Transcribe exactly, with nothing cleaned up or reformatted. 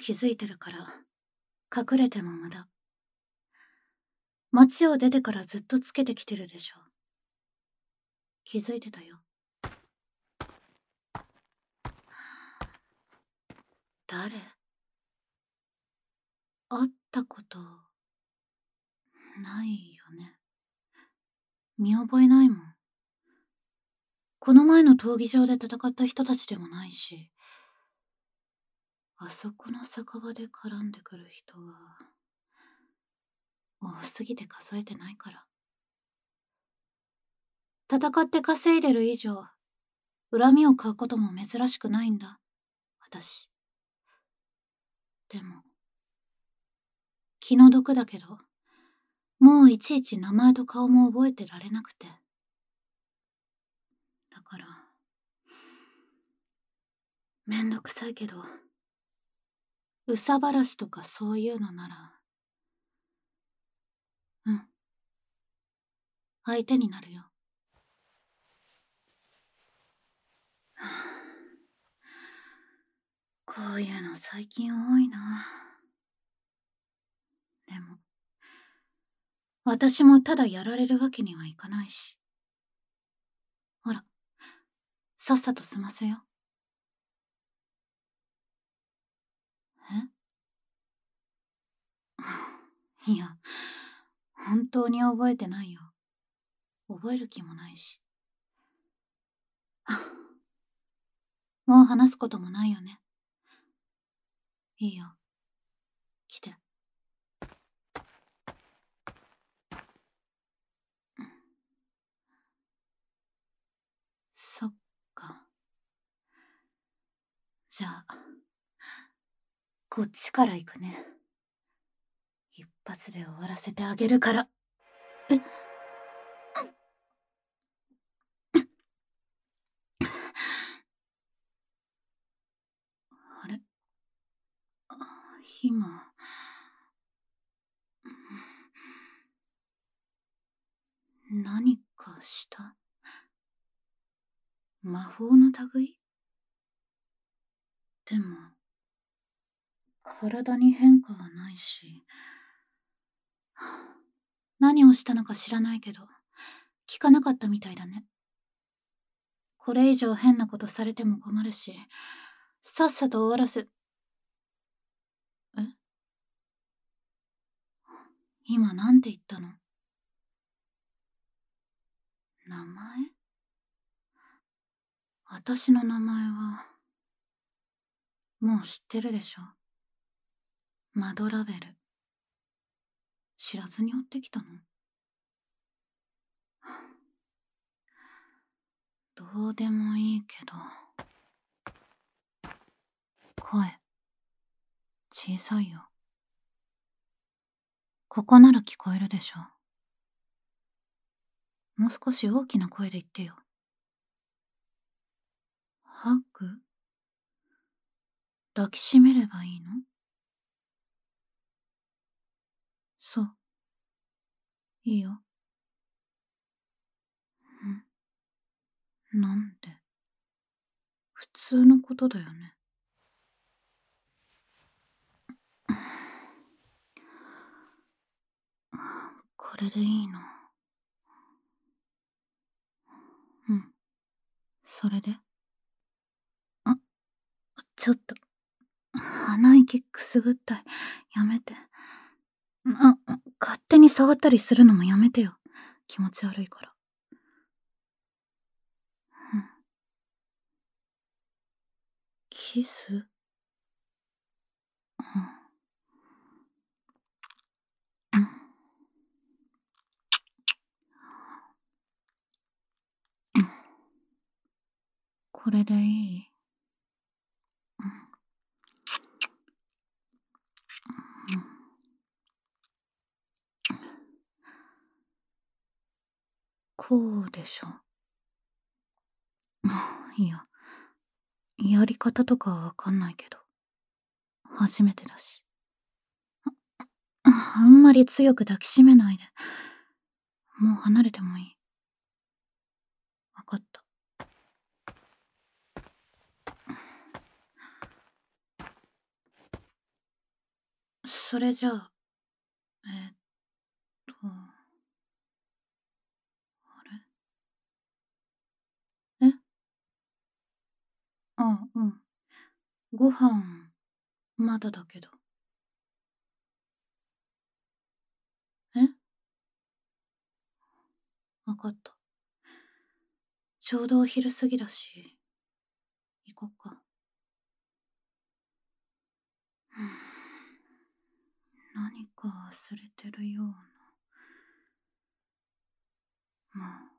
気づいてるから、隠れても無駄。街を出てからずっとつけてきてるでしょ。気づいてたよ。誰？会ったことないよね。見覚えないもん。この前の闘技場で戦った人たちでもないし、あそこの酒場で絡んでくる人は多すぎて数えてないから。戦って稼いでる以上、恨みを買うことも珍しくないんだ、私。でも、気の毒だけど、もういちいち名前と顔も覚えてられなくて。だから、めんどくさいけど、憂さ晴らしとかそういうのなら、うん。相手になるよ。こういうの最近多いな。でも、私もただやられるわけにはいかないし。ほら、さっさと済ませよ。え？いや、本当に覚えてないよ。覚える気もないし。もう話すこともないよね。いいよ。来て。そっか。じゃあ、こっちから行くね。一発で終わらせてあげるから。え？あれ？今。何かした？魔法の類？でも、体に変化はないし。何をしたのか知らないけど、聞かなかったみたいだね。これ以上変なことされても困るし、さっさと終わらせ。え？今なんて言ったの？名前？私の名前は、もう知ってるでしょ。マドラベル。知らずに追ってきたの？どうでもいいけど。声、小さいよ。ここなら聞こえるでしょ。もう少し大きな声で言ってよ。ハグ？抱きしめればいいの？そう。いいよ。ん？なんで？普通のことだよね。これでいいの？うん。それで？あ、ちょっと。鼻息くすぐったい。やめて。あ、勝手に触ったりするのもやめてよ。気持ち悪いから。うん。キス？うん。うん。これでいい？うん。うん。こうでしょ。いや、やり方とかはわかんないけど、初めてだし。あんまり強く抱きしめないで。もう離れてもいい。わかった。 それじゃあ、えーっと、あれ？え？あ、うん。ご飯、まだだけど。え？わかった。ちょうどお昼過ぎだし、行こっか。うん、何か忘れてるような。まあ